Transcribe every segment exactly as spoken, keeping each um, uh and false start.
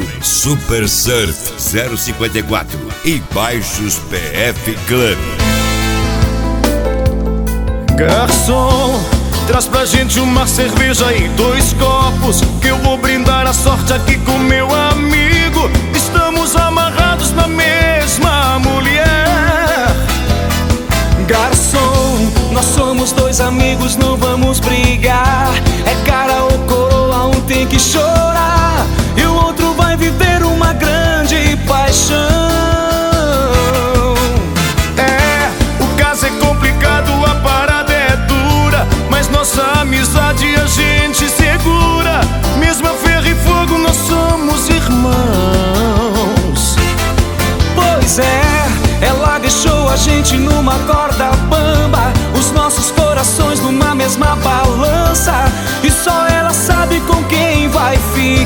Super Surf zero cinquenta e quatro e Baixos P F Club. Garçom, traz pra gente uma cerveja e dois copos, que eu vou brindar a sorte aqui com meu amigo. Estamos amarrados na mesma mulher. Garçom, nós somos dois amigos, não vamos brigar. É cara ou coroa, um tem que chorar e o outro vai viver uma grande paixão. É, o caso é complicado, a parada é dura, mas nossa amizade a gente segura. Mesmo a ferro e fogo, nós somos irmãos. Pois é, ela deixou a gente numa corda bamba, os nossos corações numa mesma balança, e só ela sabe com quem vai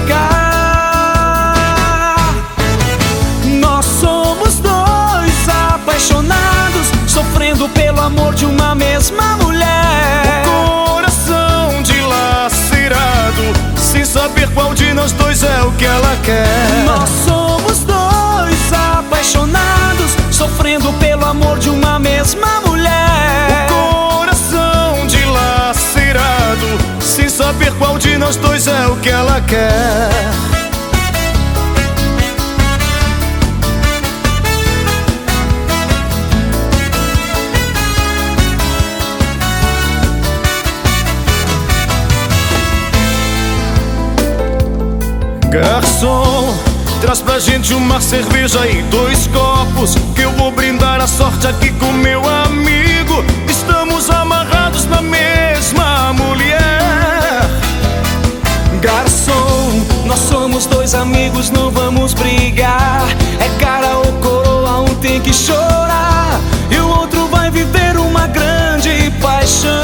ficar. Nós somos dois apaixonados, sofrendo pelo amor de uma mesma mulher. O coração dilacerado, sem saber qual de nós dois é o que ela quer. Nós somos dois apaixonados, sofrendo pelo amor de uma mesma mulher. O coração dilacerado, sem saber qual de nós dois é o que ela quer. Garçom, traz pra gente uma cerveja e dois copos, que eu vou brindar a sorte aqui com meu amigo. Estamos amarrados na mesma mulher. Garçom, nós somos dois amigos, não vamos brigar. É cara ou coroa, um tem que chorar e o outro vai viver uma grande paixão.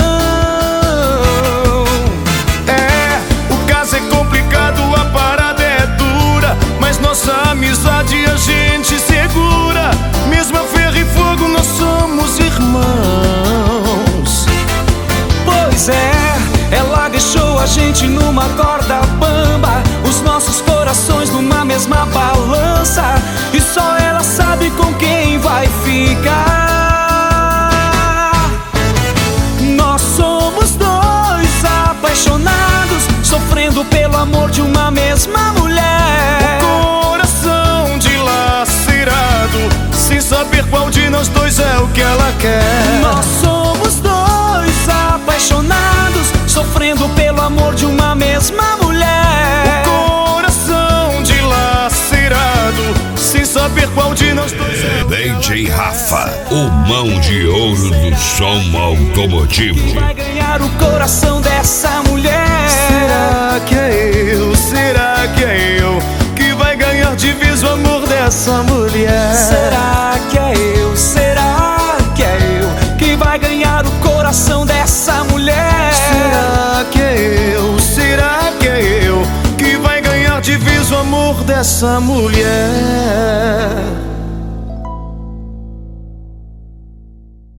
É, o caso é complicado, a parada é dura, mas nossa amizade a gente segura. Mesmo a ferro e fogo, nós somos irmãos. Pois é, ela deixou a gente numa corda bamba, os nossos corações numa mesma balança, e só ela sabe com quem vai ficar. Nós somos dois apaixonados, sofrendo pelo amor de uma mesma mulher. O coração dilacerado, sem saber qual de nós dois é o que ela quer. Nós somos dois apaixonados, sofrendo pelo amor de uma mesma mulher. O coração dilacerado, sem saber qual de nós dois é o que D J ela Rafa, o mão de ouro do som automotivo. vai ganhar o coração dessa mulher. Será que é eu? Será que é eu que vai ganhar de vez o amor dessa mulher? Será que é eu? Será que é eu que vai ganhar o coração dessa mulher? Será que é eu? Será que é eu que vai ganhar de vez o amor dessa mulher?